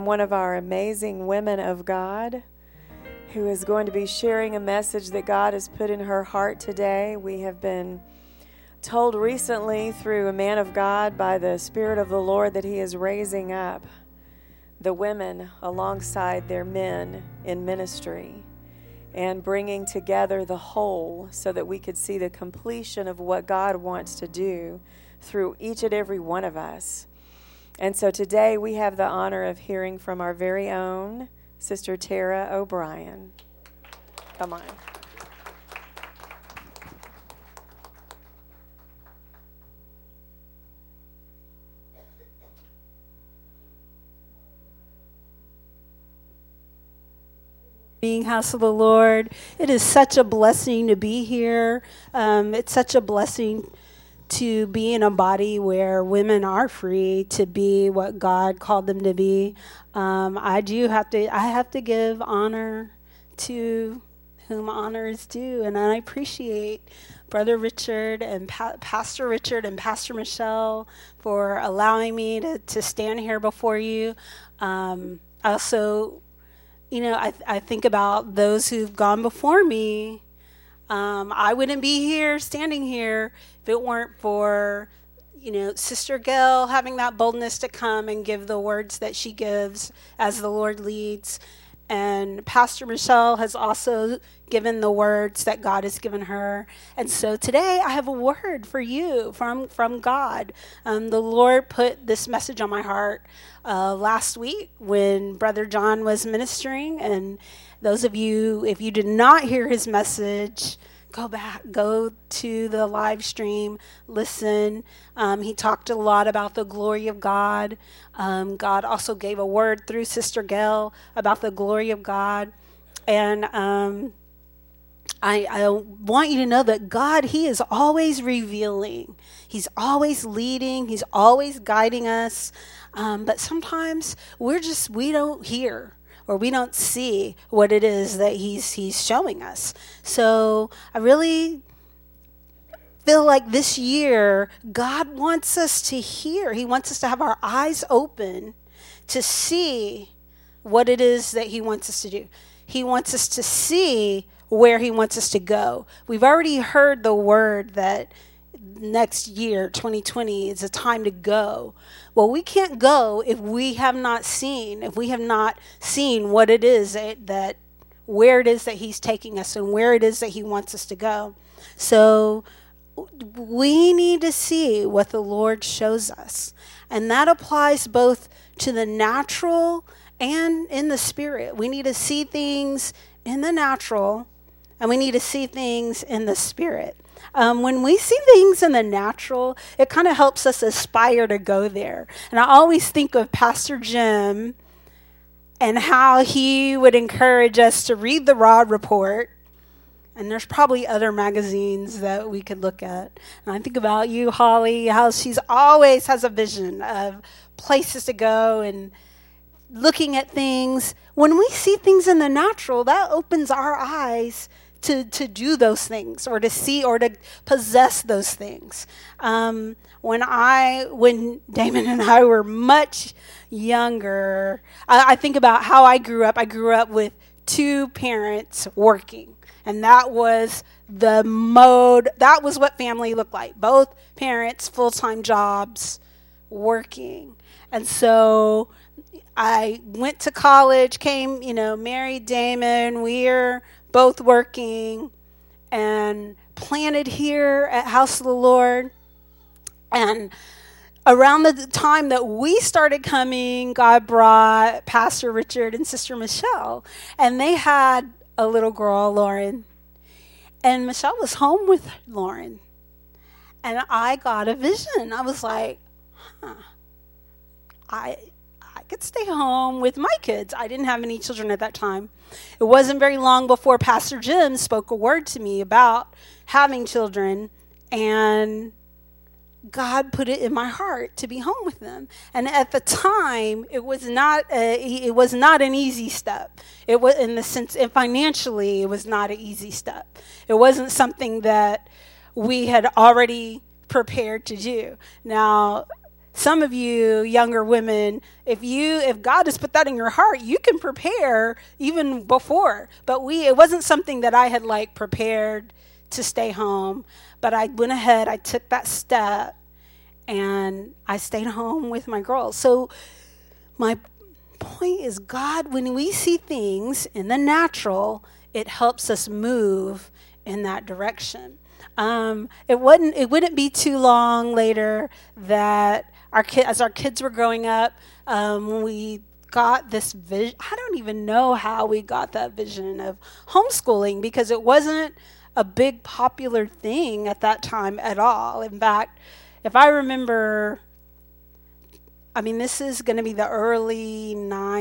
One of our amazing women of God who is going to be sharing a message that God has put in her heart today. We have been told recently through a man of God by the Spirit of the Lord that he is raising up the women alongside their men in ministry and bringing together the whole so that we could see the completion of what God wants to do through each and every one of us. And so today we have the honor of hearing from our very own Sister Tara O'Brien. Come on. House of the Lord. It is such a blessing to be here. It's such a blessing to be in a body where women are free to be what God called them to be. I have to give honor to whom honor is due, and I appreciate Brother Richard and Pastor Richard and Pastor Michelle for allowing me to stand here before you. Also, I think about those who've gone before me. I wouldn't be here, standing here, if it weren't for, Sister Gail having that boldness to come and give the words that she gives as the Lord leads. And Pastor Michelle has also given the words that God has given her. And so today I have a word for you from God. The Lord put this message on my heart last week when Brother John was ministering. And those of you, if you did not hear his message, go to the live stream, listen. He talked a lot about the glory of God. God also gave a word through Sister Gail about the glory of God. And I want you to know that God, he is always revealing. He's always leading. He's always guiding us. But sometimes we don't hear or we don't see what it is that he's showing us. So I really feel like this year, God wants us to hear. He wants us to have our eyes open to see what it is that he wants us to do. He wants us to see where he wants us to go. We've already heard the word that next year, 2020, is a time to go. Well, we can't go if we have not seen what it is that where it is that he's taking us and where it is that he wants us to go. So we need to see what the Lord shows us. And that applies both to the natural and in the spirit. We need to see things in the natural and we need to see things in the spirit. When we see things in the natural, it kind of helps us aspire to go there. And I always think of Pastor Jim and how he would encourage us to read the Rod Report. And there's probably other magazines that we could look at. And I think about you, Holly, how she's always has a vision of places to go and looking at things. When we see things in the natural, that opens our eyes to do those things or to see or to possess those things. When Damon and I were much younger, I think about how I grew up. I grew up with two parents working, and that was the mode. That was what family looked like. Both parents, full-time jobs, working. And so I went to college, married Damon. We're both working and planted here at House of the Lord. And around the time that we started coming, God brought Pastor Richard and Sister Michelle. And they had a little girl, Lauren. And Michelle was home with Lauren. And I got a vision. I was like, I could stay home with my kids. I didn't have any children at that time. It wasn't very long before Pastor Jim spoke a word to me about having children, and God put it in my heart to be home with them. And at the time, it was not an easy step. It was in the sense, and financially, it was not an easy step. It wasn't something that we had already prepared to do. Now, some of you younger women, if God has put that in your heart, you can prepare even before. But it wasn't something that I had like prepared to stay home. But I went ahead, I took that step, and I stayed home with my girls. So my point is, God, when we see things in the natural, it helps us move in that direction. It wouldn't be too long later that as our kids were growing up, we got this vision. I don't even know how we got that vision of homeschooling, because it wasn't a big popular thing at that time at all. In fact, if I remember, this is going to be the late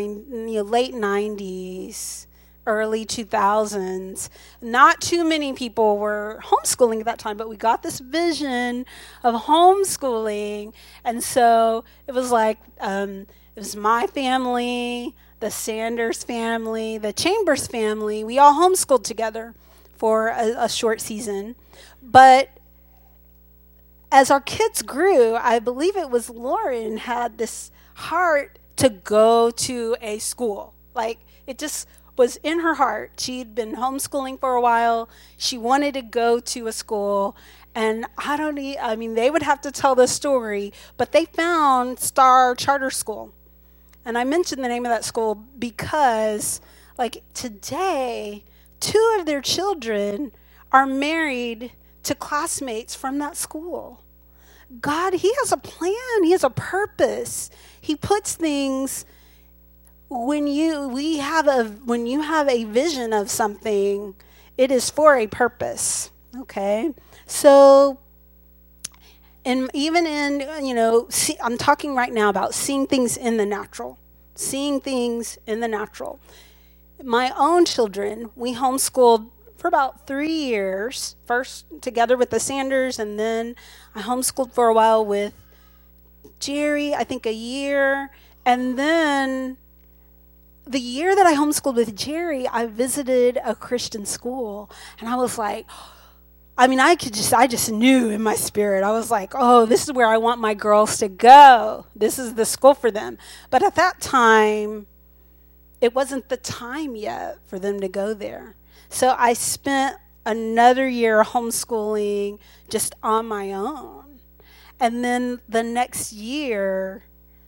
90s, early 2000s. Not too many people were homeschooling at that time, but we got this vision of homeschooling. And so it was like, it was my family, the Sanders family, the Chambers family. We all homeschooled together for a short season. But as our kids grew, I believe it was Lauren had this heart to go to a school. Like, it just was in her heart. She'd been homeschooling for a while. She wanted to go to a school. And they would have to tell the story, but they found Star Charter School. And I mentioned the name of that school because, like, today, 2 of their children are married to classmates from that school. God, He has a plan. He has a purpose. He puts things. When you have a vision of something, it is for a purpose. Okay, so I'm talking right now about seeing things in the natural. Seeing things in the natural. My own children, we homeschooled for about 3 years, first together with the Sanders, and then I homeschooled for a while with Jerry, I think a year. And then the year that I homeschooled with Jerry, I visited a Christian school. And I was like, I just knew in my spirit. I was like, oh, this is where I want my girls to go. This is the school for them. But at that time, it wasn't the time yet for them to go there. So I spent another year homeschooling just on my own. And then the next year,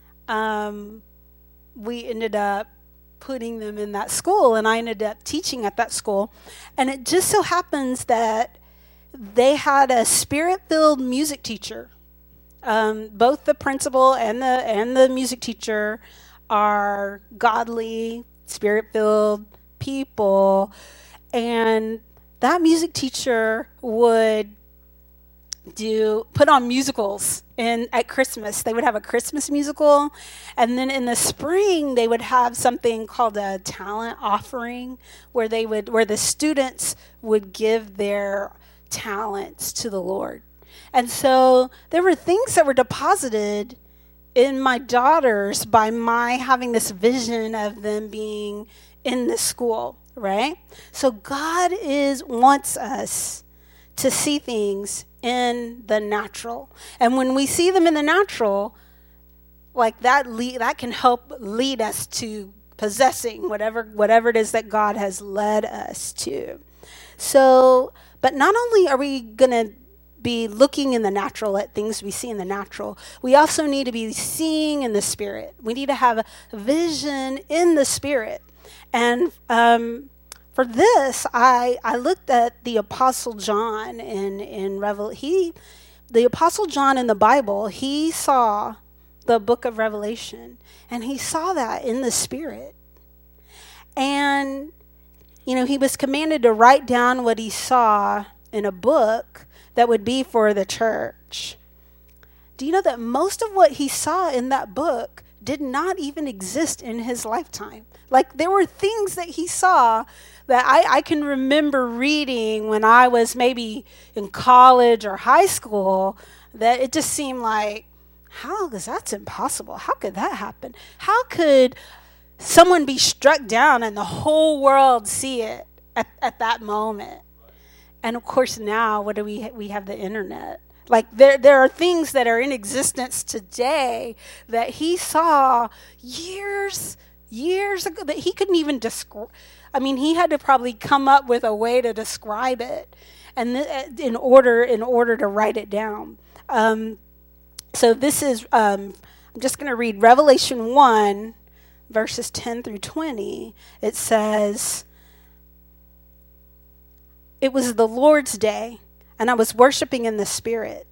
we ended up putting them in that school, and I ended up teaching at that school. And it just so happens that they had a spirit-filled music teacher. Both the principal and the music teacher are godly, spirit-filled people. And that music teacher would put on musicals at Christmas. They would have a Christmas musical, and then in the spring they would have something called a talent offering, where the students would give their talents to the Lord. And so there were things that were deposited in my daughters by my having this vision of them being in the school, right? So God wants us to see things in the natural. And when we see them in the natural, like that can help lead us to possessing whatever it is that God has led us to. So, but not only are we going to be looking in the natural at things we see in the natural, we also need to be seeing in the Spirit. We need to have a vision in the Spirit. And for this, I looked at the Apostle John in Revelation. The Apostle John in the Bible, he saw the book of Revelation, and he saw that in the Spirit. And, he was commanded to write down what he saw in a book that would be for the church. Do you know that most of what he saw in that book did not even exist in his lifetime? Like, there were things that he saw that I can remember reading when I was maybe in college or high school, that it just seemed like, that's impossible. How could that happen? How could someone be struck down and the whole world see it at that moment? And of course now, what do we have the internet. Like there are things that are in existence today that he saw years ago that he couldn't even describe. I mean, he had to probably come up with a way to describe it, and in order to write it down. So this is, I'm just going to read Revelation 1, verses 10 through 20. It says, "It was the Lord's day, and I was worshiping in the Spirit."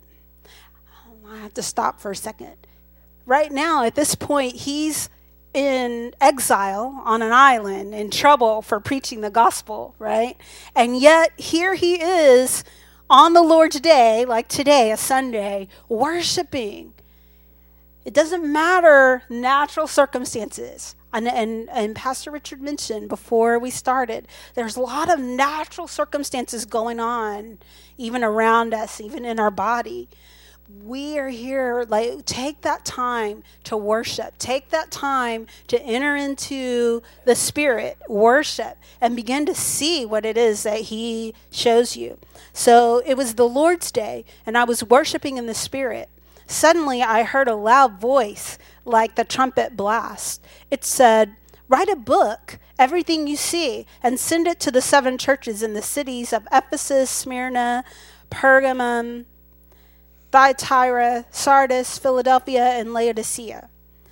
I have to stop for a second. Right now, at this point, he's in exile on an island, in trouble for preaching the gospel, right? And yet, here he is on the Lord's day, like today, a Sunday, worshiping. It doesn't matter natural circumstances. And Pastor Richard mentioned before we started, there's a lot of natural circumstances going on, even around us, even in our body. We are here, like, take that time to worship. Take that time to enter into the Spirit, worship, and begin to see what it is that he shows you. So it was the Lord's day, and I was worshiping in the Spirit. Suddenly I heard a loud voice like the trumpet blast. It said, "Write a book, everything you see, and send it to the 7 churches in the cities of Ephesus, Smyrna, Pergamum, Thyatira, Sardis, Philadelphia, and Laodicea."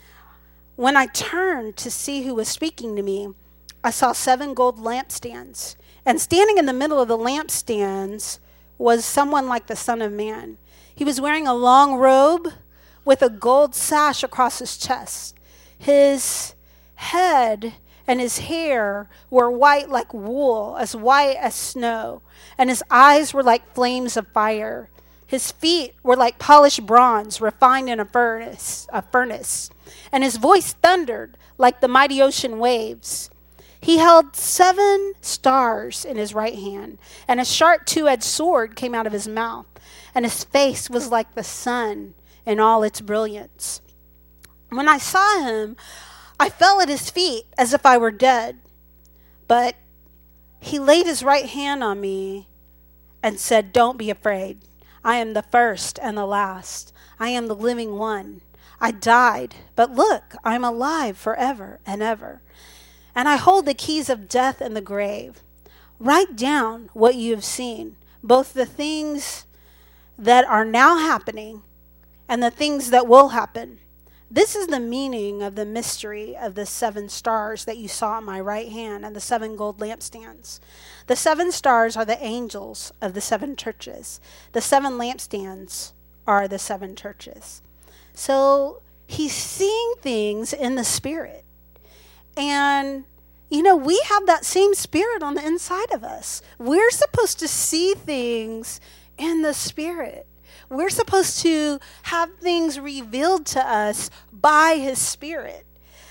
When I turned to see who was speaking to me, I saw 7 gold lampstands. And standing in the middle of the lampstands was someone like the Son of Man. He was wearing a long robe with a gold sash across his chest. His head and his hair were white like wool, as white as snow, and his eyes were like flames of fire. His feet were like polished bronze refined in a furnace, and his voice thundered like the mighty ocean waves. He held 7 stars in his right hand, and a sharp 2-edged sword came out of his mouth, and his face was like the sun in all its brilliance. When I saw him, I fell at his feet as if I were dead. But he laid his right hand on me and said, "Don't be afraid. I am the first and the last. I am the living one. I died, but look, I am alive forever and ever. And I hold the keys of death and the grave. Write down what you have seen, both the things that are now happening and the things that will happen. This is the meaning of the mystery of the 7 stars that you saw on my right hand and the 7 gold lampstands. The 7 stars are the angels of the 7 churches. The 7 lampstands are the 7 churches." So he's seeing things in the Spirit. And, you know, we have that same Spirit on the inside of us. We're supposed to see things in the Spirit. We're supposed to have things revealed to us by his Spirit.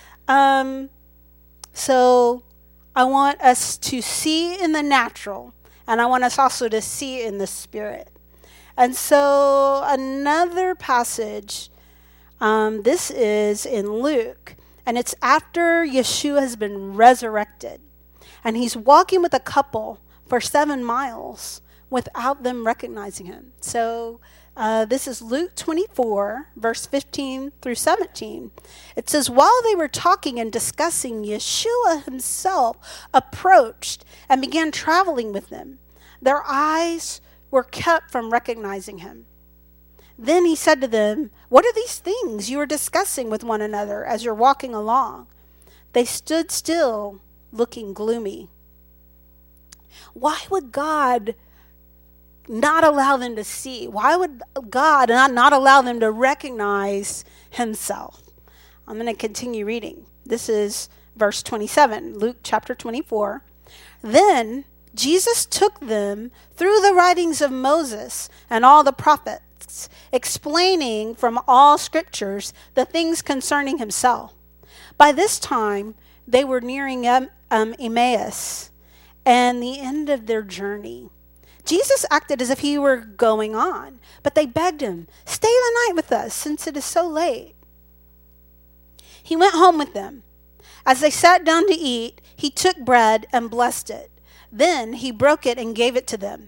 So I want us to see in the natural, and I want us also to see in the Spirit. And so another passage, this is in Luke, and it's after Yeshua has been resurrected, and he's walking with a couple for 7 miles without them recognizing him. So this is Luke 24, verse 15 through 17. It says, "While they were talking and discussing, Yeshua himself approached and began traveling with them. Their eyes were kept from recognizing him. Then he said to them, 'What are these things you are discussing with one another as you're walking along?' They stood still, looking gloomy." Why would God not allow them to see? Why would God not allow them to recognize himself? I'm going to continue reading. This is verse 27, Luke chapter 24. "Then Jesus took them through the writings of Moses and all the prophets, explaining from all scriptures the things concerning himself. By this time, they were nearing Emmaus and the end of their journey. Jesus acted as if he were going on, but they begged him, 'Stay the night with us, since it is so late.' He went home with them. As they sat down to eat, he took bread and blessed it. Then he broke it and gave it to them.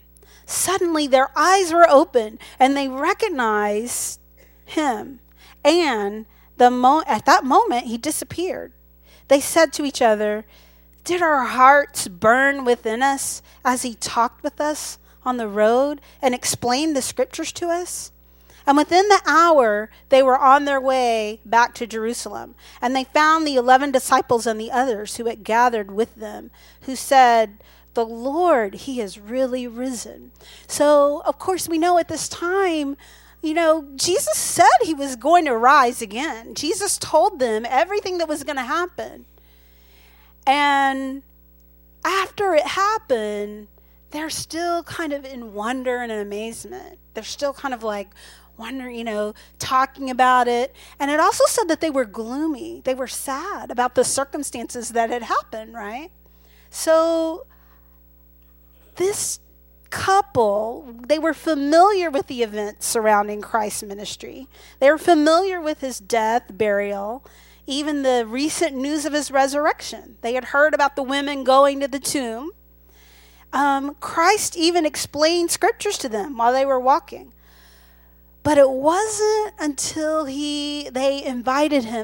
suddenly their eyes were open and they recognized him. And at that moment, he disappeared. They said to each other, "Did our hearts burn within us as he talked with us on the road and explained the scriptures to us?" And within the hour, they were on their way back to Jerusalem. And they found the 11 disciples and the others who had gathered with them, who said, "The Lord, he has really risen." So, of course, we know at this time, Jesus said he was going to rise again. Jesus told them everything that was going to happen. And after it happened, they're still kind of in wonder and amazement. They're still kind of like wondering, talking about it. And it also said that they were gloomy. They were sad about the circumstances that had happened, right? So this couple, they were familiar with the events surrounding Christ's ministry. They were familiar with his death, burial, even the recent news of his resurrection. They had heard about the women going to the tomb. Christ even explained scriptures to them while they were walking. But it wasn't until they invited him,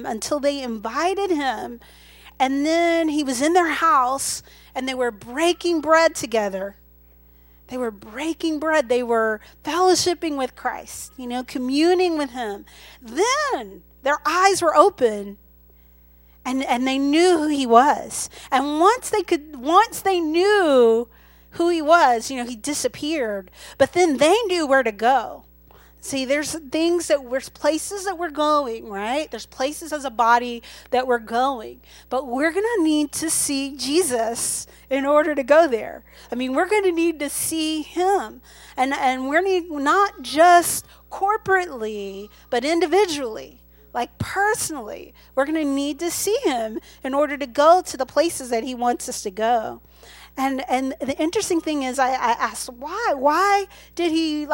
and then he was in their house, and they were breaking bread together. They were breaking bread. They were fellowshipping with Christ, communing with him. Then their eyes were open, and they knew who he was. And once they knew who he was, he disappeared. But then they knew where to go. See, there's places that we're going, right? There's places as a body that we're going. But we're going to need to see Jesus in order to go there. We're going to need to see him. And we're not just corporately, but individually, like personally. We're going to need to see him in order to go to the places that he wants us to go. And the interesting thing is, I asked, why? Why did he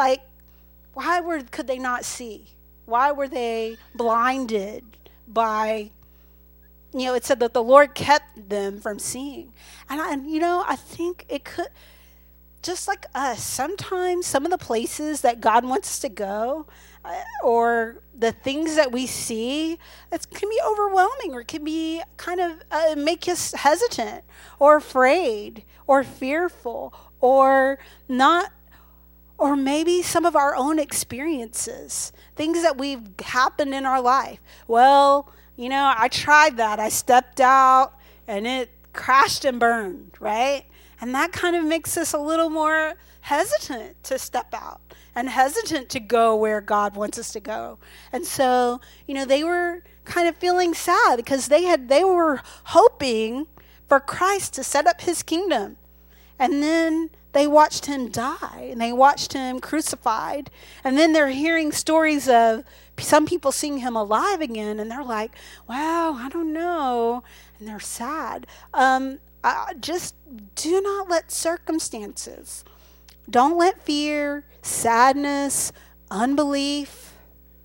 could they not see? Why were they blinded by, it said that the Lord kept them from seeing. And I think it could, just like us, sometimes some of the places that God wants us to go, or the things that we see, it can be overwhelming, or it can be kind of make us hesitant or afraid or fearful or not. Or maybe some of our own experiences, things that we've happened in our life. Well, I tried that. I stepped out and it crashed and burned, right? And that kind of makes us a little more hesitant to step out and hesitant to go where God wants us to go. And so, they were kind of feeling sad because they were hoping for Christ to set up his kingdom. And then they watched him die, and they watched him crucified. And then they're hearing stories of some people seeing him alive again, and they're like, wow, I don't know. And they're sad. Just do not let circumstances, don't let fear, sadness, unbelief,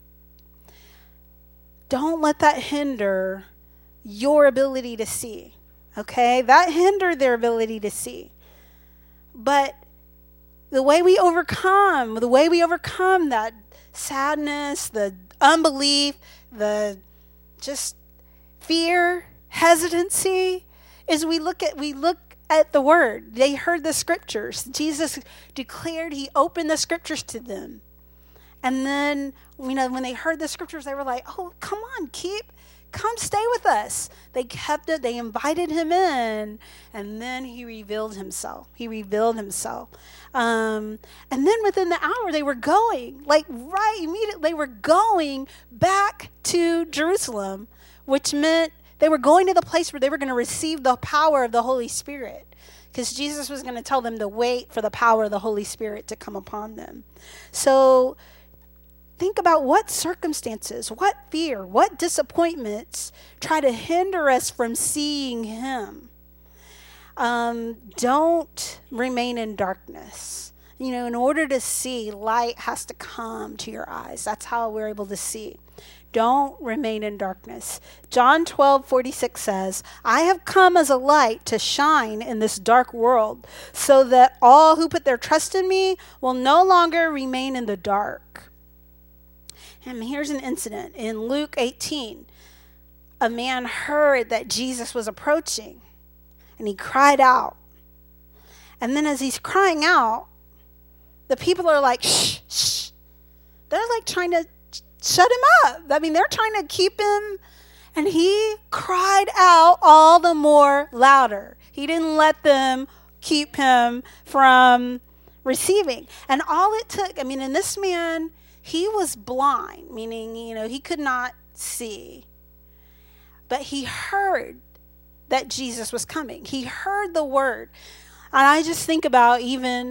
don't let that hinder your ability to see. Okay? That hindered their ability to see. But the way we overcome that sadness, the unbelief, the just fear, hesitancy, is we look at the word. They heard the scriptures. Jesus declared, he opened the scriptures to them. And then, when they heard the scriptures, they were like, oh, come on, come stay with us. They kept it. They invited him in, and then he revealed himself. And then within the hour, they were going, immediately, they were going back to Jerusalem, which meant they were going to the place where they were going to receive the power of the Holy Spirit, because Jesus was going to tell them to wait for the power of the Holy Spirit to come upon them. So think about what circumstances, what fear, what disappointments try to hinder us from seeing him. Don't remain in darkness. In order to see, light has to come to your eyes. That's how we're able to see. Don't remain in darkness. John 12:46 says, I have come as a light to shine in this dark world so that all who put their trust in me will no longer remain in the dark. And here's an incident. In Luke 18, a man heard that Jesus was approaching and he cried out. And then as he's crying out, the people are like, shh, shh. They're like trying to shut him up. I mean, they're trying to keep him. And he cried out all the more louder. He didn't let them keep him from receiving. And all it took, I mean, in this man, he was blind, meaning, he could not see. But he heard that Jesus was coming. He heard the word. And I just think about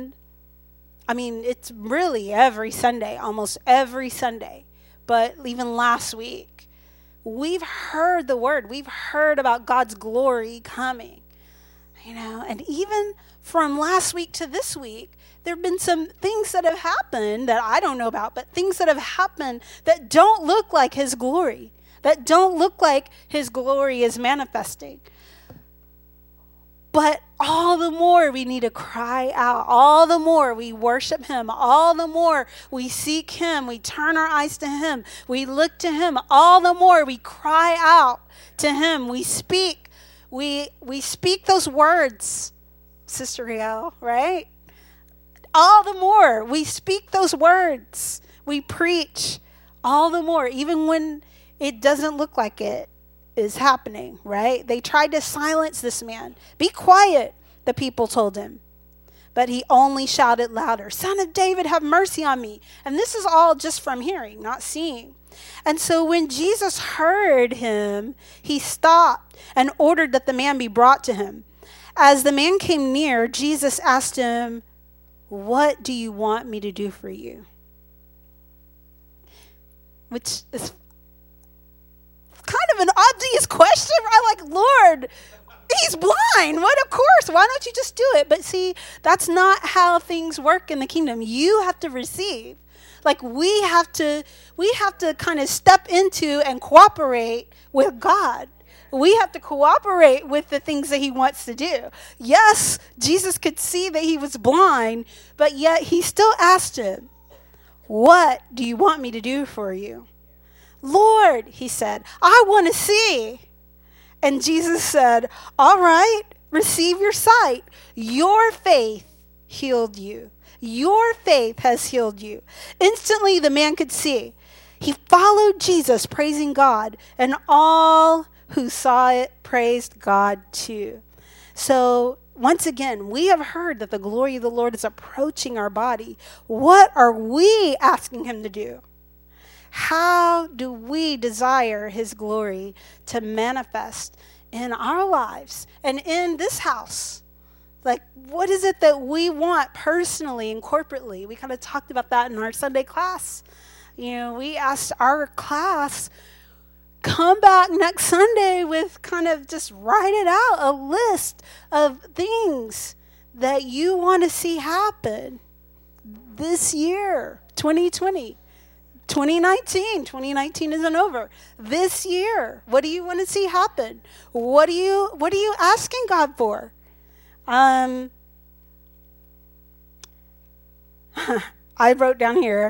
it's really every Sunday, almost every Sunday. But even last week, we've heard the word. We've heard about God's glory coming. And even from last week to this week, there have been some things that have happened that I don't know about, but things that have happened that don't look like his glory, that don't look like his glory is manifesting. But all the more we need to cry out, all the more we worship him, all the more we seek him, we turn our eyes to him, we look to him, all the more we cry out to him, we speak those words, Sister Riel, right? All the more we speak those words, we preach, all the more, even when it doesn't look like it is happening, right? They tried to silence this man. Be quiet, the people told him. But he only shouted louder, Son of David, have mercy on me. And this is all just from hearing, not seeing. And so when Jesus heard him, he stopped and ordered that the man be brought to him. As the man came near, Jesus asked him, what do you want me to do for you? Which is kind of an obvious question. I'm like, Lord, he's blind. What? Of course. Why don't you just do it? But see, that's not how things work in the kingdom. You have to receive. Like we have to kind of step into and cooperate with God. We have to cooperate with the things that he wants to do. Yes, Jesus could see that he was blind, but yet he still asked him, what do you want me to do for you? Lord, he said, I want to see. And Jesus said, all right, receive your sight. Your faith healed you. Your faith has healed you. Instantly, the man could see. He followed Jesus, praising God, and all who saw it praised God too. So once again, we have heard that the glory of the Lord is approaching our body. What are we asking him to do? How do we desire his glory to manifest in our lives and in this house? Like, what is it that we want personally and corporately? We kind of talked about that in our Sunday class. We asked our class, come back next Sunday with kind of just write it out, a list of things that you want to see happen this year, 2020. 2019 isn't over. This year, what do you want to see happen? What are you asking God for? I wrote down here,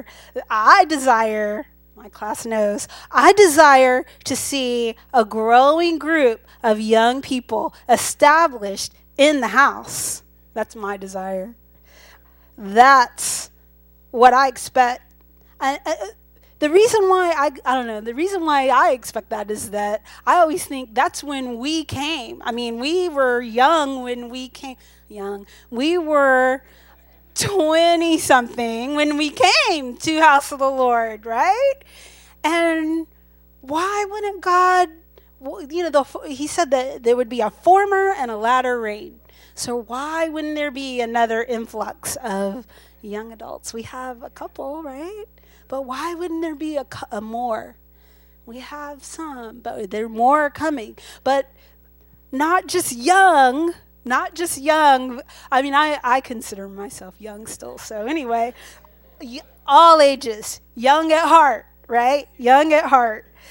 my class knows, I desire to see a growing group of young people established in the house. That's my desire. That's what I expect. The reason why the reason why I expect that is that I always think that's when we came. I mean, we were young when we came. We were 20-something when we came to House of the Lord, right? And why wouldn't God, he said that there would be a former and a latter rain. So why wouldn't there be another influx of young adults? We have a couple, right? But why wouldn't there be a more? We have some, but there are more coming. But not just young. I mean, I consider myself young still. So anyway, all ages, young at heart, right? Young at heart.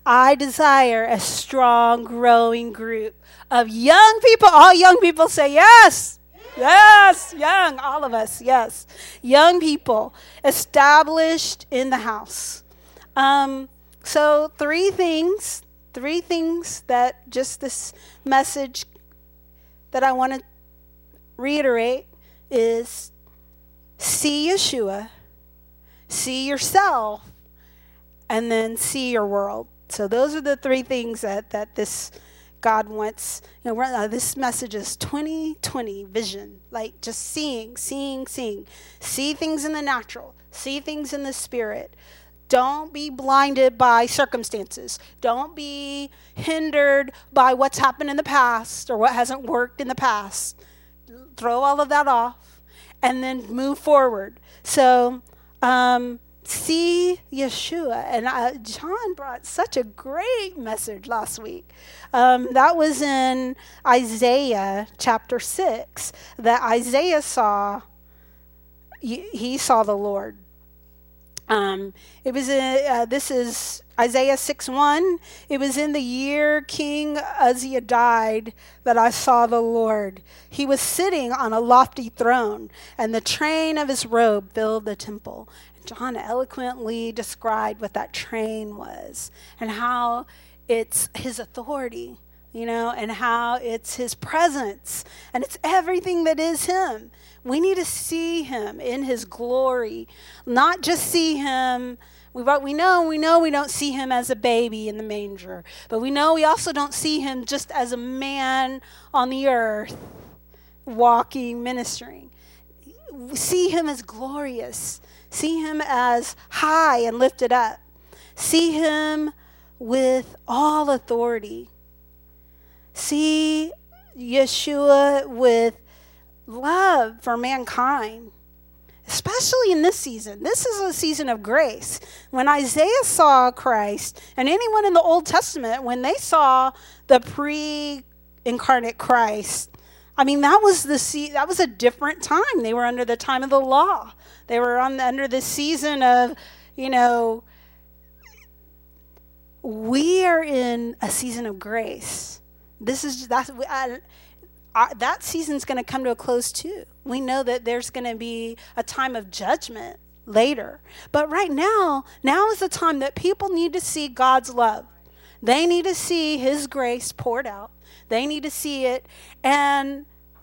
I desire a strong, growing group of young people. All young people say yes. Yes, young, all of us, yes. Young people established in the house. So three things that just this message that I want to reiterate is see Yeshua, see yourself, and then see your world. So those are the three things that this God wants. This message is 2020 vision, like just seeing. See things in the natural, see things in the spirit. Don't be blinded by circumstances. Don't be hindered by what's happened in the past or what hasn't worked in the past. Throw all of that off and then move forward. So, see Yeshua. And John brought such a great message last week. That was in Isaiah chapter 6, that Isaiah saw, he saw the Lord. This is Isaiah 6:1. It was in the year King Uzziah died that I saw the Lord. He was sitting on a lofty throne, and the train of his robe filled the temple. And John eloquently described what that train was and how it's his authority, and how it's his presence, and it's everything that is him. We need to see him in his glory, not just see him. We know we don't see him as a baby in the manger, but we know we also don't see him just as a man on the earth, walking, ministering. We see him as glorious. See him as high and lifted up. See him with all authority. See Yeshua with love for mankind, especially in this season. This is a season of grace. When Isaiah saw Christ, and anyone in the Old Testament, when they saw the pre-incarnate Christ, that was a different time. They were under the time of the law. They were under the season of, we are in a season of grace. That season's going to come to a close too. We know that there's going to be a time of judgment later. But right now is the time that people need to see God's love. They need to see his grace poured out. They need to see it. And,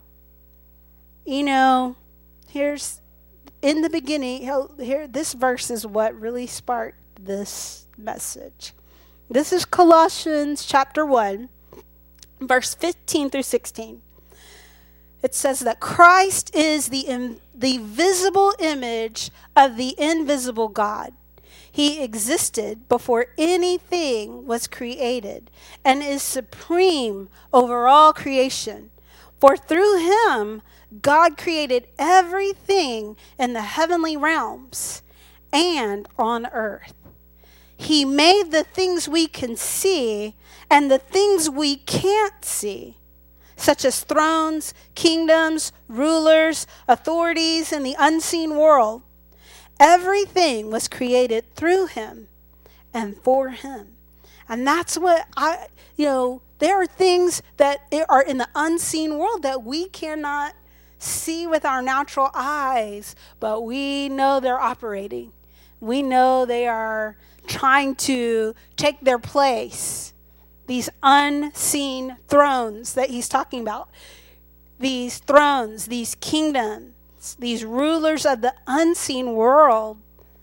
here's in the beginning, this verse is what really sparked this message. This is Colossians chapter 1, verse 15 through 16. It says that Christ is the visible image of the invisible God. He existed before anything was created and is supreme over all creation. For through him, God created everything in the heavenly realms and on earth. He made the things we can see and the things we can't see, such as thrones, kingdoms, rulers, authorities in the unseen world. Everything was created through him and for him. And that's what there are things that are in the unseen world that we cannot see with our natural eyes, but we know they're operating. We know they are trying to take their place. These unseen thrones that he's talking about. These thrones, these kingdoms, these rulers of the unseen world.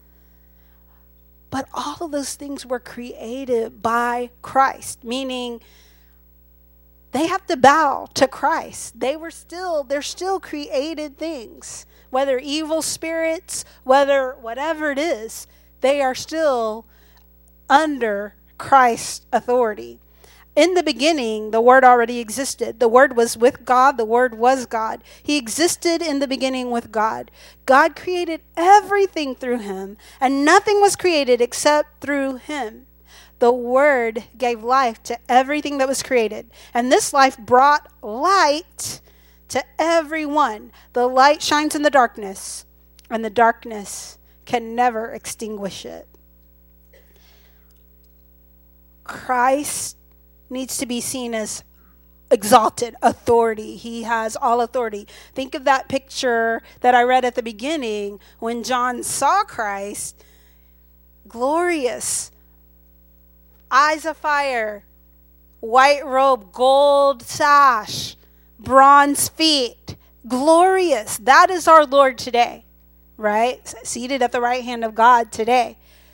But all of those things were created by Christ, meaning they have to bow to Christ. They're still created things. Whether evil spirits, whatever it is, they are still under Christ's authority. In the beginning, the Word already existed. The Word was with God. The Word was God. He existed in the beginning with God. God created everything through him, and nothing was created except through him. The Word gave life to everything that was created, and this life brought light to everyone. The light shines in the darkness, and the darkness can never extinguish it. Christ needs to be seen as exalted authority. He has all authority. Think of that picture that I read at the beginning when John saw Christ. Glorious. Eyes of fire. White robe, gold sash, bronze feet. Glorious. That is our Lord today, right? Seated at the right hand of God today.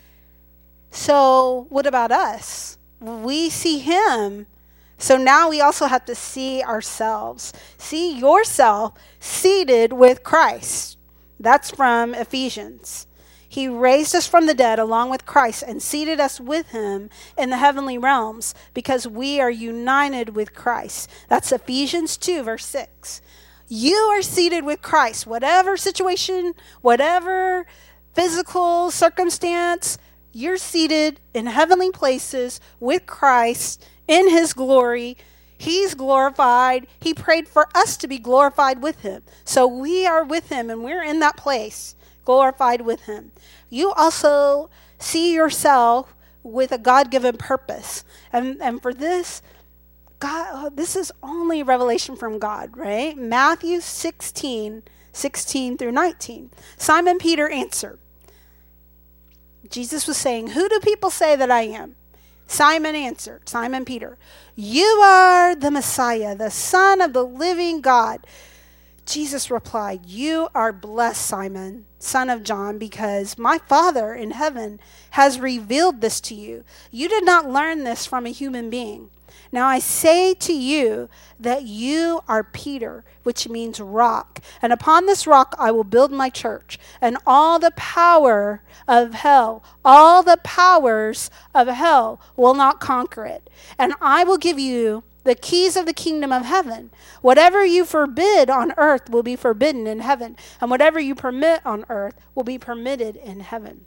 So what about us? We see him. So now we also have to see ourselves. See yourself seated with Christ. That's from Ephesians. He raised us from the dead along with Christ and seated us with him in the heavenly realms because we are united with Christ. That's Ephesians 2, verse 6. You are seated with Christ. Whatever situation, whatever physical circumstance, you're seated in heavenly places with Christ in his glory. He's glorified. He prayed for us to be glorified with him. So we are with him and we're in that place, glorified with him. You also see yourself with a God-given purpose. And for this, God, this is only revelation from God, right? Matthew 16 through 19. Simon Peter answered. Jesus was saying, who do people say that I am? Simon answered, Simon Peter, you are the Messiah, the Son of the living God. Jesus replied, you are blessed, Simon, son of John, because my Father in heaven has revealed this to you. You did not learn this from a human being. Now I say to you that you are Peter, which means rock. And upon this rock I will build my church, and all the power of hell, all the powers of hell will not conquer it. And I will give you the keys of the kingdom of heaven. Whatever you forbid on earth will be forbidden in heaven, and whatever you permit on earth will be permitted in heaven.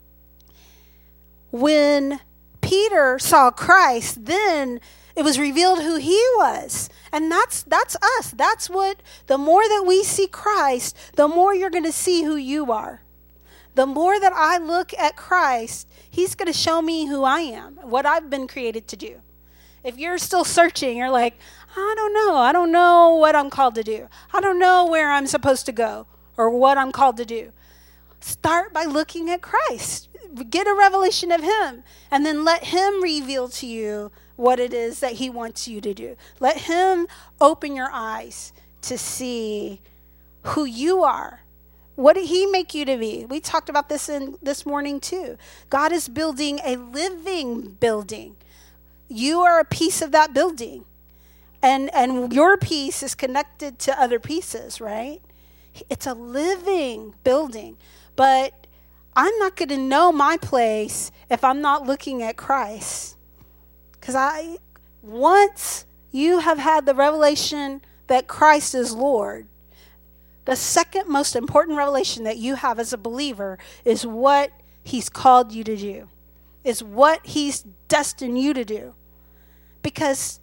When Peter saw Christ, then it was revealed who he was. And that's us. That's what, the more that we see Christ, the more you're going to see who you are. The more that I look at Christ, he's going to show me who I am, what I've been created to do. If you're still searching, you're like, I don't know. I don't know what I'm called to do. I don't know where I'm supposed to go or what I'm called to do. Start by looking at Christ. Get a revelation of him, and then let him reveal to you what it is that he wants you to do. Let him open your eyes to see who you are. What did he make you to be? We talked about this this morning too. God is building a living building. You are a piece of that building. And your piece is connected to other pieces, right? It's a living building. But I'm not going to know my place if I'm not looking at Christ. Because once you have had the revelation that Christ is Lord, the second most important revelation that you have as a believer is what he's called you to do, is what he's destined you to do. Because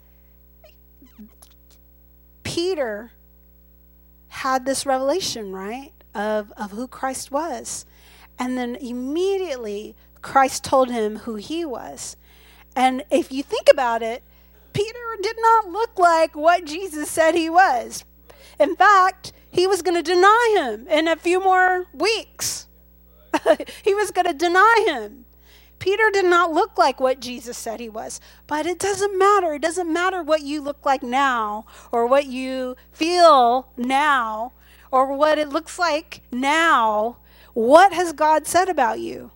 Peter had this revelation, right, of who Christ was. And then immediately Christ told him who he was. And if you think about it, Peter did not look like what Jesus said he was. In fact, he was going to deny him in a few more weeks. He was going to deny him. Peter did not look like what Jesus said he was. But it doesn't matter. It doesn't matter what you look like now or what you feel now or what it looks like now. What has God said about you?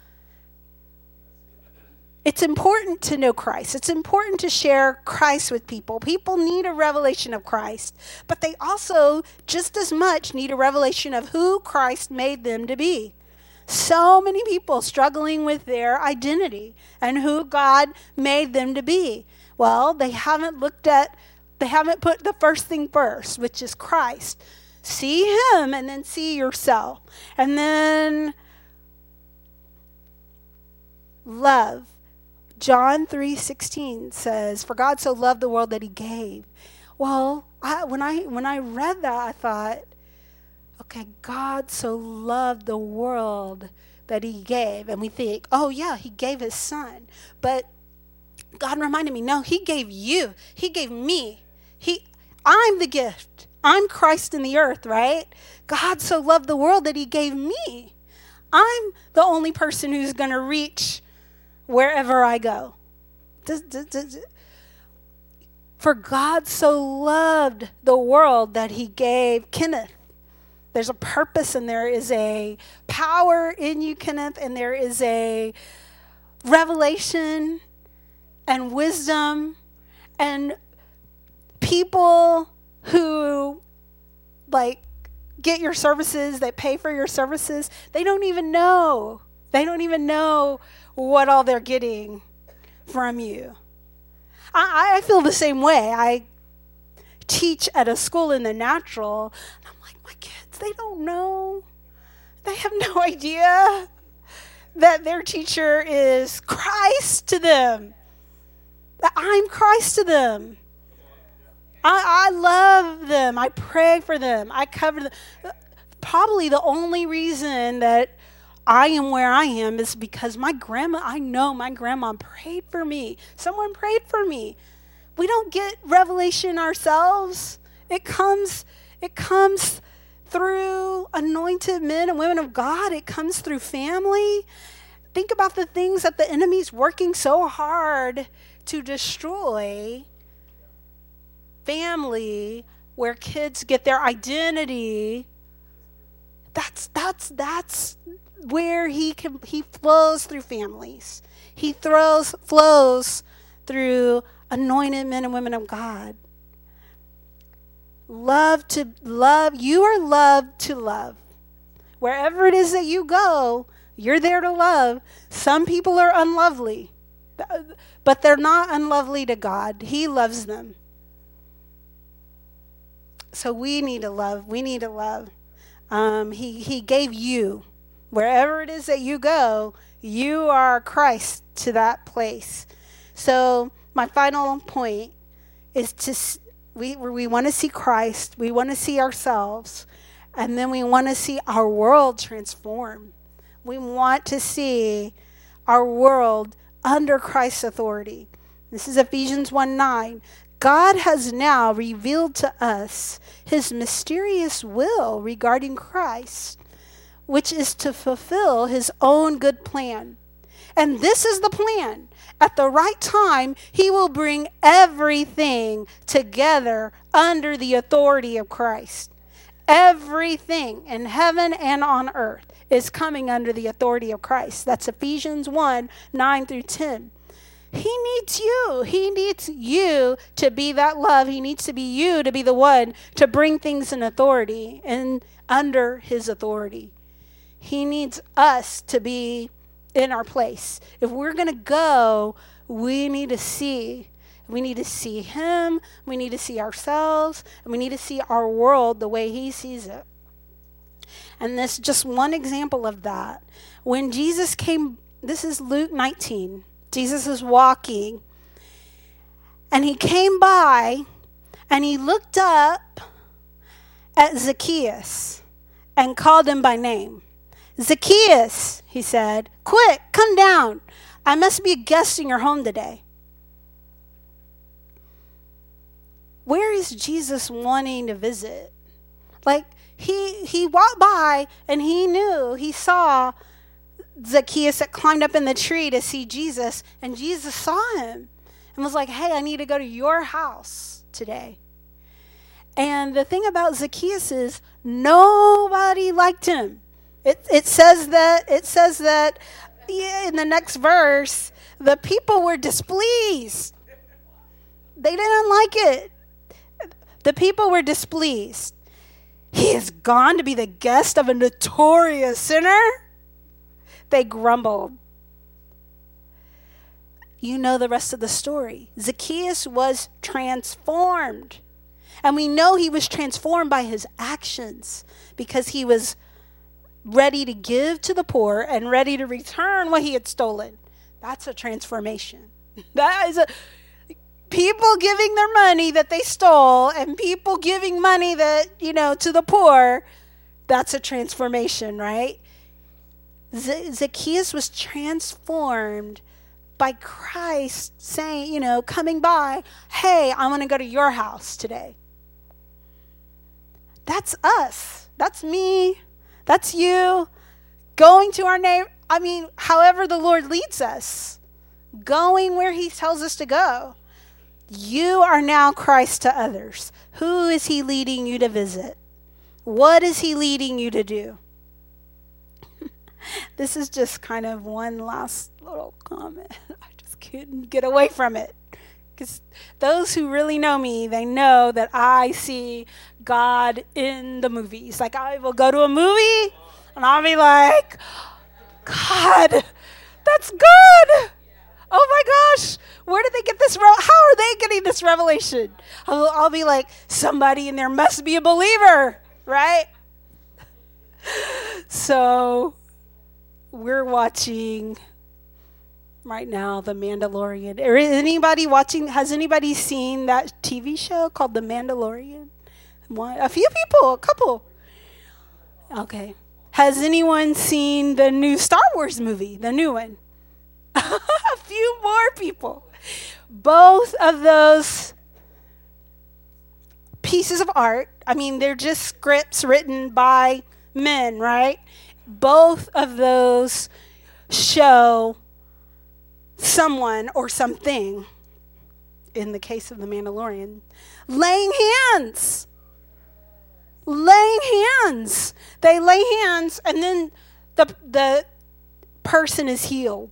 It's important to know Christ. It's important to share Christ with people. People need a revelation of Christ, but they also just as much need a revelation of who Christ made them to be. So many people struggling with their identity and who God made them to be. Well, they haven't put the first thing first, which is Christ. See him and then see yourself. And then love. John 3:16 says, "For God so loved the world that he gave." Well, when I read that, I thought, okay, God so loved the world that he gave. And we think, oh yeah, he gave his son. But God reminded me, no, he gave you. He gave me. I'm the gift. I'm Christ in the earth, right? God so loved the world that he gave me. I'm the only person who's going to reach wherever I go. For God so loved the world that he gave Kenneth. There's a purpose and there is a power in you, Kenneth, and there is a revelation and wisdom and people who get your services, that pay for your services, they don't even know. They don't even know what all they're getting from you. I feel the same way. I teach at a school in the natural. And I'm like, my kids, they don't know. They have no idea that their teacher is Christ to them. That I'm Christ to them. I love them. I pray for them. I cover them. Probably the only reason that I am where I am is because I know my grandma prayed for me. Someone prayed for me. We don't get revelation ourselves. It comes through anointed men and women of God. It comes through family. Think about the things that the enemy's working so hard to destroy. Family, where kids get their identity. That's where he flows through families. He flows through anointed men and women of God. Love to love. You are loved to love. Wherever it is that you go, you're there to love. Some people are unlovely, but they're not unlovely to God. He loves them. So we need to love. We need to love. He gave you. Wherever it is that you go, you are Christ to that place. So my final point is we want to see Christ. We want to see ourselves. And then we want to see our world transform. We want to see our world under Christ's authority. This is Ephesians 1:9. God has now revealed to us his mysterious will regarding Christ, which is to fulfill his own good plan. And this is the plan. At the right time, he will bring everything together under the authority of Christ. Everything in heaven and on earth is coming under the authority of Christ. That's Ephesians 1:9-10. He needs you. He needs you to be that love. He needs to be you to be the one to bring things in authority and under his authority. He needs us to be in our place. If we're going to go, we need to see. We need to see him. We need to see ourselves. And we need to see our world the way he sees it. And this is just one example of that. When Jesus came, this is Luke 19. Jesus is walking, and he came by, and he looked up at Zacchaeus and called him by name. Zacchaeus, he said, quick, come down. I must be a guest in your home today. Where is Jesus wanting to visit? Like, he walked by, and he saw Zacchaeus that climbed up in the tree to see Jesus, and Jesus saw him and was like, hey, I need to go to your house today. And the thing about Zacchaeus is nobody liked him. It says that in the next verse, the people were displeased. They didn't like it. The people were displeased. He has gone to be the guest of a notorious sinner. They grumbled. You know the rest of the story. Zacchaeus was transformed. And we know he was transformed by his actions because he was ready to give to the poor and ready to return what he had stolen. That's a transformation. That is people giving their money that they stole and people giving money that, to the poor. That's a transformation, right? Zacchaeus was transformed by Christ saying, coming by, hey, I want to go to your house today. That's us. That's me. That's you. Going to our neighbor. However the Lord leads us. Going where he tells us to go. You are now Christ to others. Who is he leading you to visit? What is he leading you to do? This is just kind of one last little comment. I just couldn't get away from it. Because those who really know me, they know that I see God in the movies. Like, I will go to a movie, and I'll be like, God, that's good. Oh my gosh, where did they get this? How are they getting this revelation? I'll be like, somebody in there must be a believer, right? So we're watching right now The Mandalorian. Anybody watching? Has anybody seen that TV show called The Mandalorian? A few people, a couple. Okay. Has anyone seen the new Star Wars movie, the new one? A few more people. Both of those pieces of art, they're just scripts written by men, right? Both of those show someone or something, in the case of The Mandalorian, laying hands. Laying hands. They lay hands, and then the person is healed.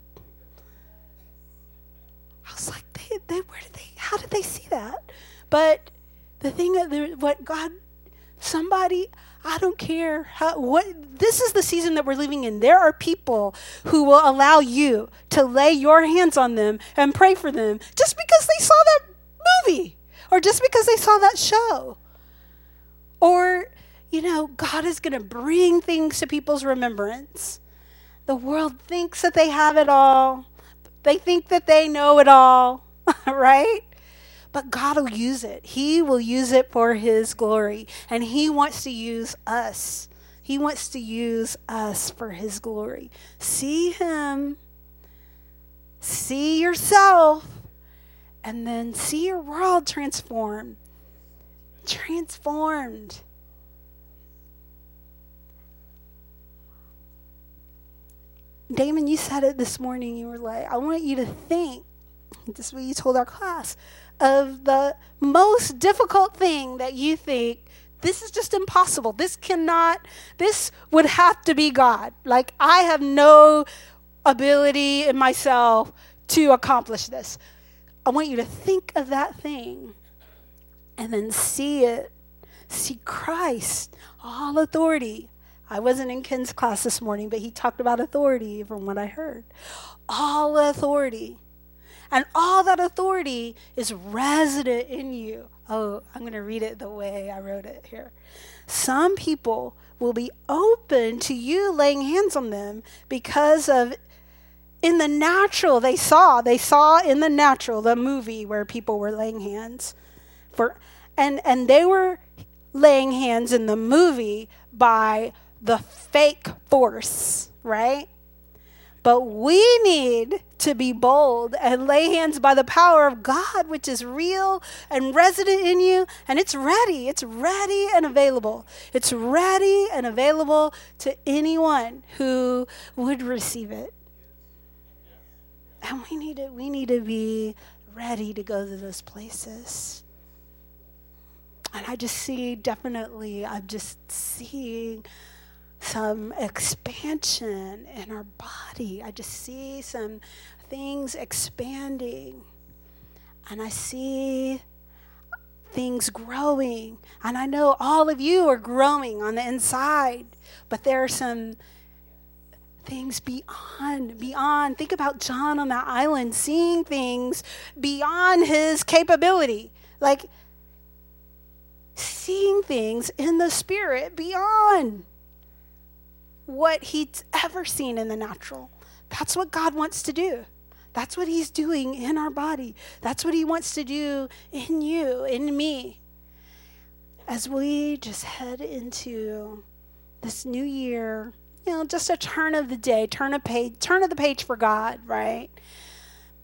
I was like, how did they see that? But the thing what God, somebody, I don't care this is the season that we're living in. There are people who will allow you to lay your hands on them and pray for them just because they saw that movie or just because they saw that show. Or, God is going to bring things to people's remembrance. The world thinks that they have it all. They think that they know it all, right? But God will use it. He will use it for his glory. And he wants to use us. He wants to use us for his glory. See him. See yourself. And then see your world transformed. Transformed. Damon, you said it this morning. You were like, I want you to think, this is what you told our class, of the most difficult thing that you think, this is just impossible. This would have to be God. Like, I have no ability in myself to accomplish this. I want you to think of that thing and then see it. See Christ, all authority. I wasn't in Ken's class this morning, but he talked about authority from what I heard. All authority. And all that authority is resident in you. Oh, I'm going to read it the way I wrote it here. Some people will be open to you laying hands on them because of, in the natural, they saw in the natural the movie where people were laying hands. And they were laying hands in the movie by the fake force, right? But we need to be bold and lay hands by the power of God, which is real and resident in you. And it's ready. It's ready and available. It's ready and available to anyone who would receive it. And we need to be ready to go to those places. And I'm just seeing some expansion in our body. I just see some things expanding. And I see things growing. And I know all of you are growing on the inside. But there are some things beyond. Think about John on that island, seeing things beyond his capability. Like, seeing things in the spirit beyond what he's ever seen in the natural. That's what God wants to do. That's what he's doing in our body. That's what he wants to do in you, in me. As we just head into this new year, just a turn of the day, turn of the page for God, right?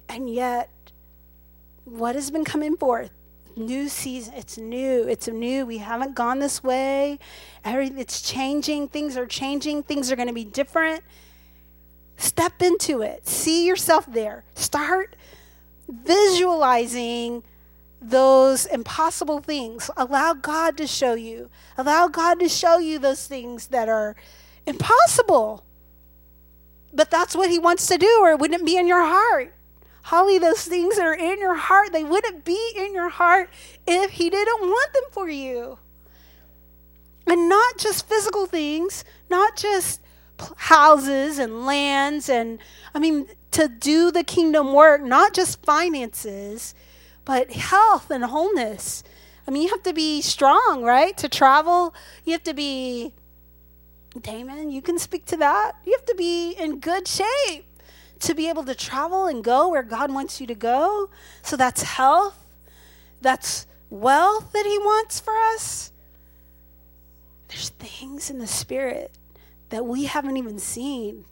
And yet, what has been coming forth? New season. It's new. It's new. We haven't gone this way. It's changing. Things are changing. Things are going to be different. Step into it. See yourself there. Start visualizing those impossible things. Allow God to show you. Allow God to show you those things that are impossible. But that's what he wants to do, or it wouldn't be in your heart. Holly, those things that are in your heart, they wouldn't be in your heart if he didn't want them for you. And not just physical things, not just houses and lands and, to do the kingdom work, not just finances, but health and wholeness. You have to be strong, right? To travel, you have to be, Damon, you can speak to that. You have to be in good shape to be able to travel and go where God wants you to go. So that's health. That's wealth that he wants for us. There's things in the spirit that we haven't even seen.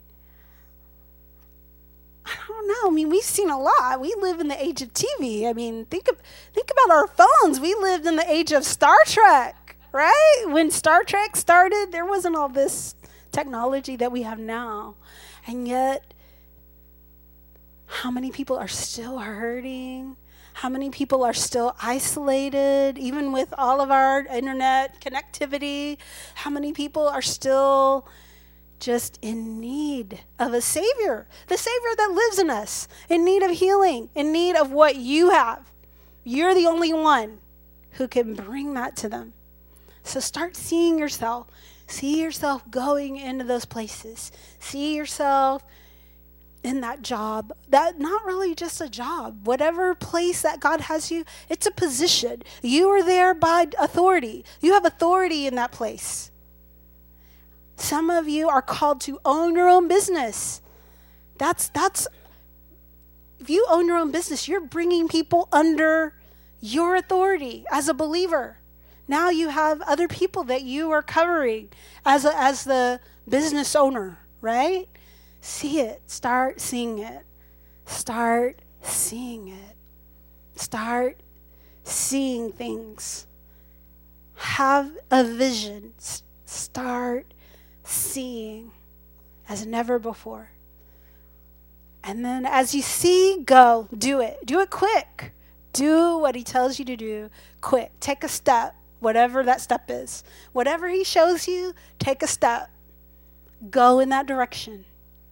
I don't know. We've seen a lot. We live in the age of TV. Think about our phones. We lived in the age of Star Trek, right? When Star Trek started, there wasn't all this technology that we have now. And yet, how many people are still hurting? How many people are still isolated, even with all of our internet connectivity? How many people are still just in need of a Savior? The Savior that lives in us, in need of healing, in need of what you have. You're the only one who can bring that to them. So start seeing yourself. See yourself going into those places. See yourself in that job, that not really just a job, whatever place that God has you, it's a position. You are there by authority. You have authority in that place. Some of you are called to own your own business. That's if you own your own business, you're bringing people under your authority as a believer. Now you have other people that you are covering as the business owner, right? See it. Start seeing it. Start seeing it. Start seeing things. Have a vision. Start seeing as never before. And then as you see, go. Do it. Do it quick. Do what he tells you to do quick. Take a step, whatever that step is. Whatever he shows you, take a step. Go in that direction.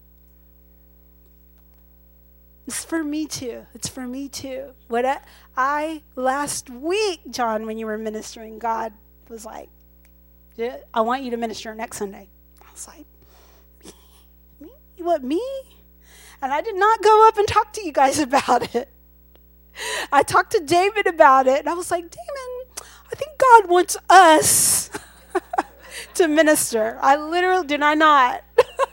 It's for me too. It's for me too. Last week, John, when you were ministering, God was like, I want you to minister next Sunday. I was like, me? You want me? And I did not go up and talk to you guys about it. I talked to David about it, and I was like, Damon, I think God wants us to minister. Did I not?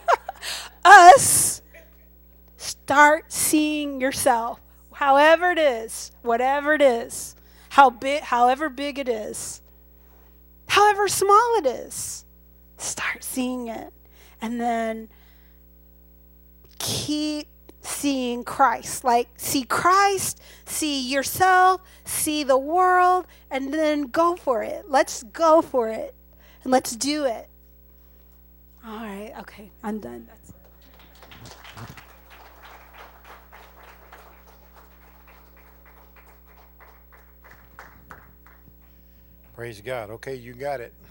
Us. Start seeing yourself, however it is, whatever it is, however big it is, however small it is. Start seeing it, and then keep seeing Christ. See Christ, see yourself, see the world, and then go for it. Let's go for it, and let's do it. All right, okay, I'm done. That's it. Praise God. Okay, you got it.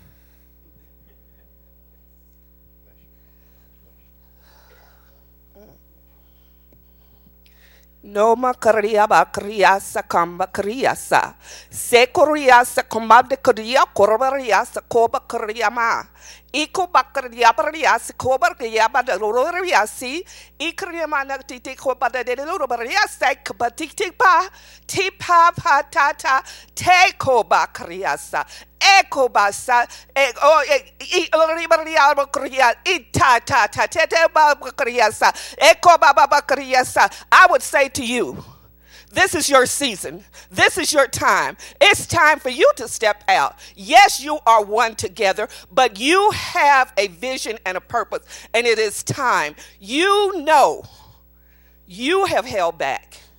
No makaria ba kriasa kamba kriasa. Se koriasa komabde koria kororiasa koba koriama. Iko bakaria bariasa koba kriaba de roriasi. Ikriama na titi koba de roriasa kabatik pa tipa pa tata te koba kriasa. Eko basa I would say to you, this is your season. This is your time. It's time for you to step out. Yes, you are one together, but you have a vision and a purpose, and it is time. You know you have held back.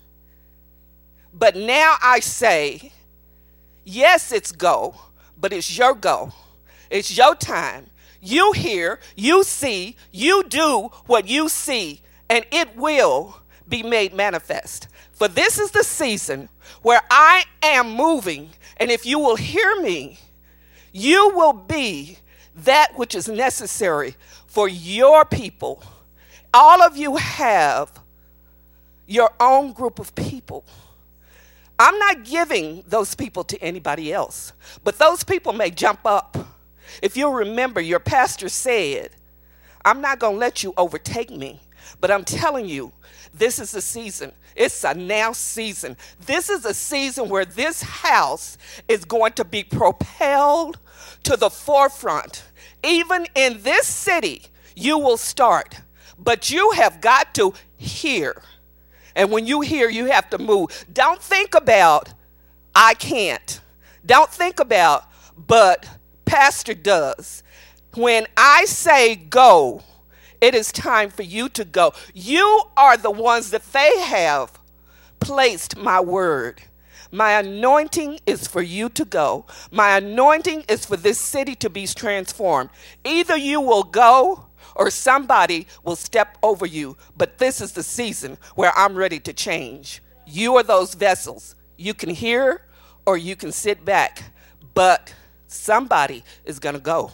But now I say, yes, it's go, but it's your go. It's your time. You hear, you see, you do what you see, and it will be made manifest. For this is the season where I am moving, and if you will hear me, you will be that which is necessary for your people. All of you have your own group of people. I'm not giving those people to anybody else, but those people may jump up. If you'll remember, your pastor said, I'm not going to let you overtake me, but I'm telling you, this is a season. It's a now season. This is a season where this house is going to be propelled to the forefront. Even in this city, you will start, but you have got to hear. And when you hear, you have to move. Don't think about, I can't. Don't think about, but pastor does. When I say go, it is time for you to go. You are the ones that they have placed my word. My anointing is for you to go. My anointing is for this city to be transformed. Either you will go or somebody will step over you. But this is the season where I'm ready to change. You are those vessels. You can hear or you can sit back. But somebody is going to go.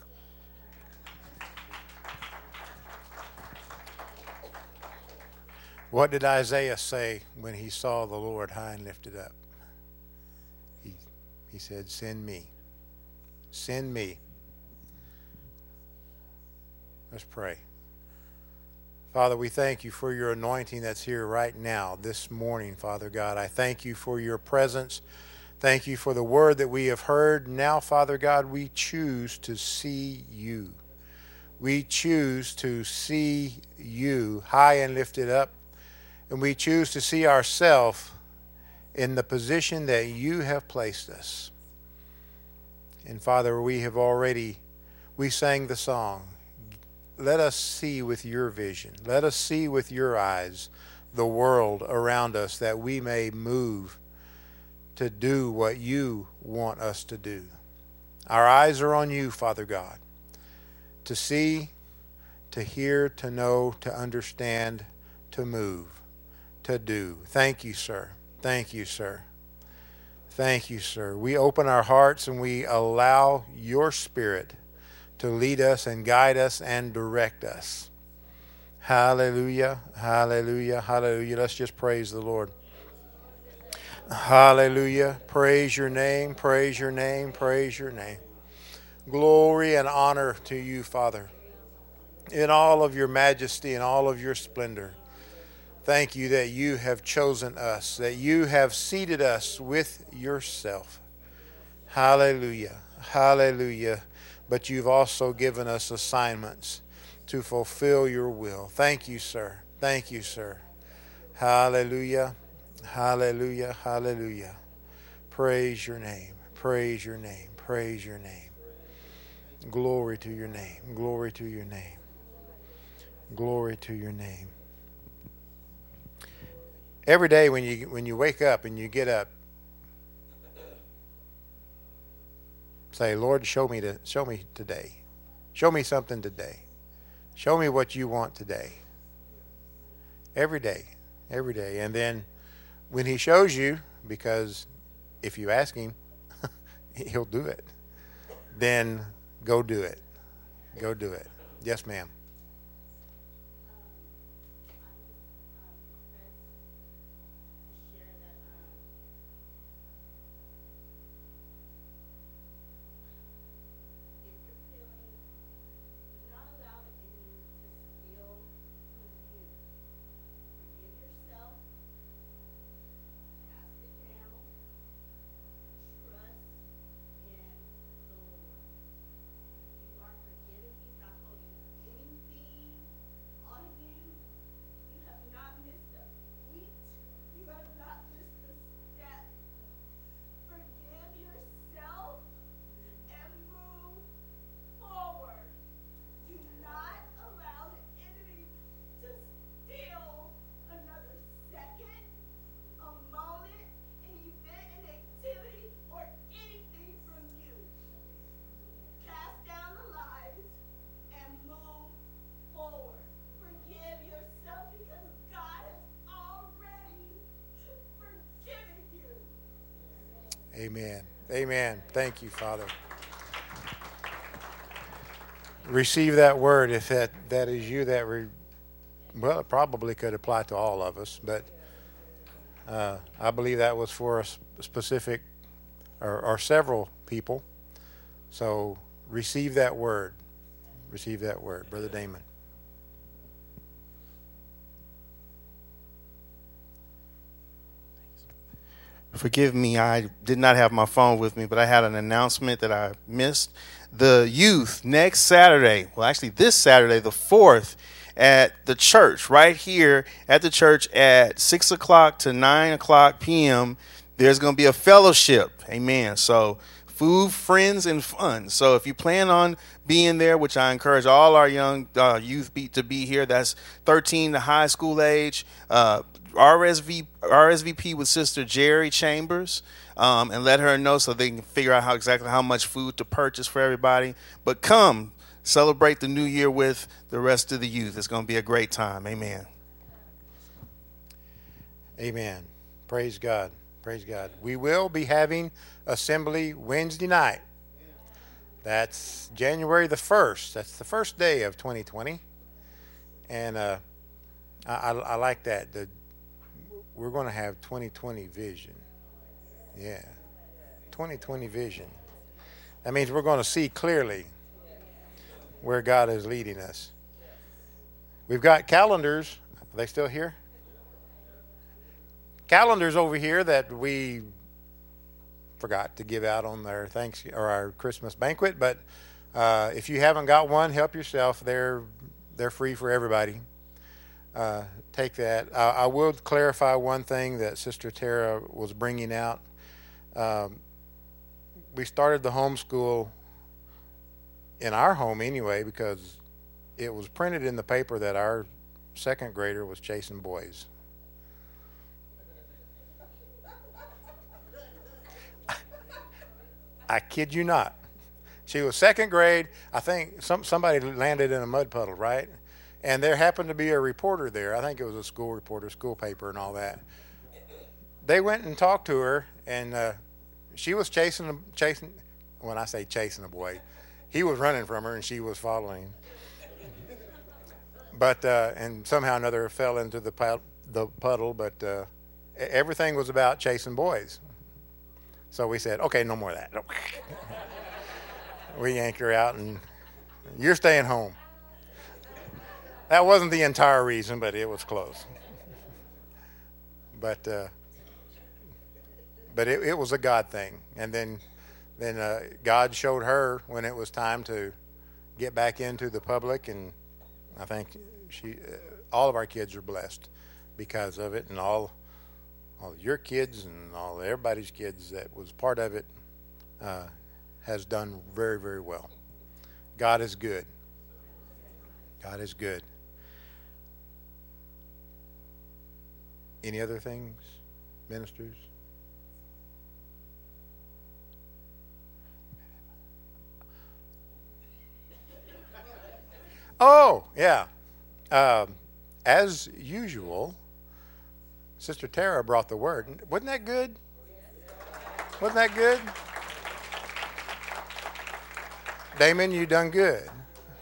What did Isaiah say when he saw the Lord high and lifted up? He said, send me. Send me. Let's pray. Father, we thank you for your anointing that's here right now, this morning, Father God. I thank you for your presence. Thank you for the word that we have heard. Now, Father God, we choose to see you. We choose to see you high and lifted up. And we choose to see ourselves in the position that you have placed us. And Father, we sang the song. Let us see with your vision. Let us see with your eyes the world around us, that we may move to do what you want us to do. Our eyes are on you, Father God, to see, to hear, to know, to understand, to move, to do. Thank you, sir. Thank you, sir. Thank you, sir. We open our hearts and we allow your Spirit to lead us and guide us and direct us. Hallelujah, hallelujah, hallelujah. Let's just praise the Lord. Hallelujah. Praise your name, praise your name, praise your name. Glory and honor to you, Father, in all of your majesty and all of your splendor. Thank you that you have chosen us, that you have seated us with yourself. Hallelujah, hallelujah. But you've also given us assignments to fulfill your will. Thank you, sir. Thank you, sir. Hallelujah, hallelujah, hallelujah. Praise your name, praise your name, praise your name. Glory to your name, glory to your name, glory to your name. Every day when you wake up and you get up, say, Lord, show me today. Show me something today. Show me what you want today. Every day. And then when he shows you, because if you ask him, he'll do it, then go do it. Go do it. Yes, ma'am. Amen. Amen. Thank you, Father. Receive that word if that is you. Well, it probably could apply to all of us, but I believe that was for a specific or several people. So receive that word. Receive that word. Brother Damon. Forgive me, I did not have my phone with me, but I had an announcement that I missed. The youth next Saturday, well, actually this Saturday, the 4th, at the church, right here at the church at 6 o'clock to 9 o'clock p.m., there's going to be a fellowship. Amen. So food, friends, and fun. So if you plan on being there, which I encourage all our young youth to be here, that's 13 to high school age, RSVP with Sister Jerry Chambers, and let her know so they can figure out exactly how much food to purchase for everybody. But come celebrate the new year with the rest of the youth. It's going to be a great time. Amen. Amen. Praise God. Praise God. We will be having assembly Wednesday night. That's January the 1st. That's the first day of 2020. And I like that. We're going to have 2020 vision. Yeah. 2020 vision. That means we're going to see clearly where God is leading us. We've got calendars. Are they still here? Calendars over here that we forgot to give out on our our Christmas banquet. But if you haven't got one, help yourself. They're free for everybody. Take that. I will clarify one thing that Sister Tara was bringing out. We started the homeschool in our home anyway because it was printed in the paper that our second grader was chasing boys. I kid you not. She was second grade. I think somebody landed in a mud puddle, right? And there happened to be a reporter there. I think it was a school reporter, school paper and all that. They went and talked to her, and she was chasing, when I say chasing a boy, he was running from her and she was following. But, and somehow or another fell into the puddle, but everything was about chasing boys. So we said, okay, no more of that. We yanked her out, and you're staying home. That wasn't the entire reason, but it was close. But it was a God thing. And then God showed her when it was time to get back into the public, and I think all of our kids are blessed because of it, and all your kids and all everybody's kids that was part of it has done very, very well. God is good. God is good. Any other things, ministers? Oh, yeah. As usual, Sister Tara brought the word. Wasn't that good? Wasn't that good? Damon, you done good.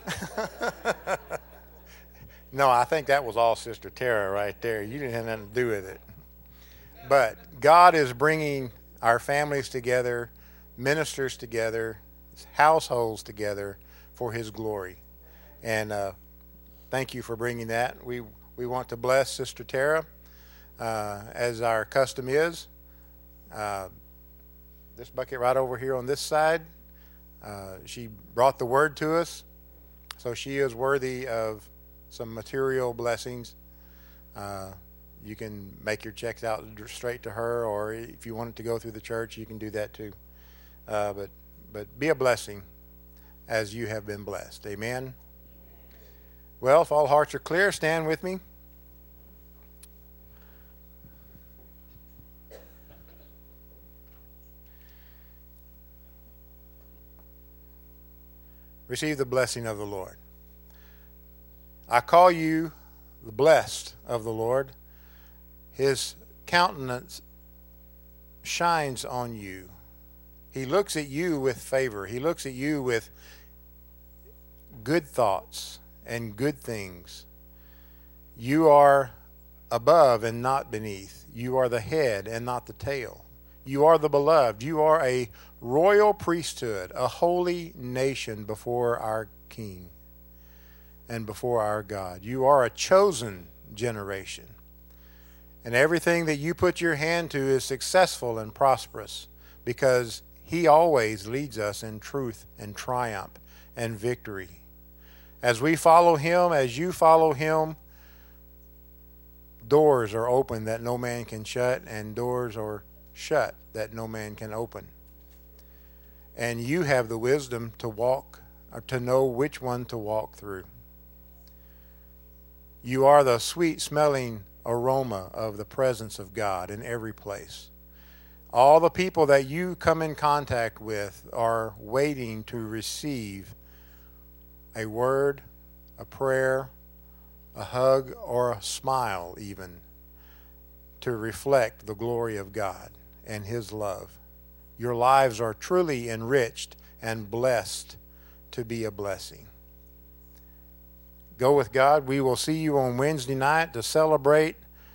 No, I think that was all Sister Tara right there. You didn't have nothing to do with it. But God is bringing our families together, ministers together, households together for His glory. And thank you for bringing that. We want to bless Sister Tara as our custom is. This bucket right over here on this side, she brought the word to us, so she is worthy of some material blessings. You can make your checks out straight to her, or if you want it to go through the church, you can do that too. But be a blessing as you have been blessed. Amen. Well, if all hearts are clear, stand with me. Receive the blessing of the Lord. I call you the blessed of the Lord. His countenance shines on you He looks at you with favor. He looks at you with good thoughts and good things. You are above and not beneath. You are the head and not the tail. You are the beloved. You are a royal priesthood, a holy nation before our King and before our God. You are a chosen generation. And everything that you put your hand to is successful and prosperous because He always leads us in truth and triumph and victory. As we follow Him, as you follow Him, doors are open that no man can shut, and doors are shut that no man can open. And you have the wisdom to walk, or to know which one to walk through. You are the sweet-smelling aroma of the presence of God in every place. All the people that you come in contact with are waiting to receive a word, a prayer, a hug, or a smile even, to reflect the glory of God and His love. Your lives are truly enriched and blessed to be a blessing. Go with God. We will see you on Wednesday night to celebrate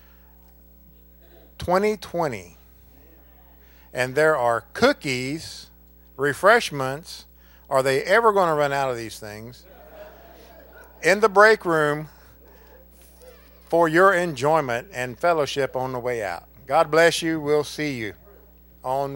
2020. And there are cookies, refreshments. Are they ever going to run out of these things? In the break room for your enjoyment and fellowship on the way out. God bless you. We'll see you on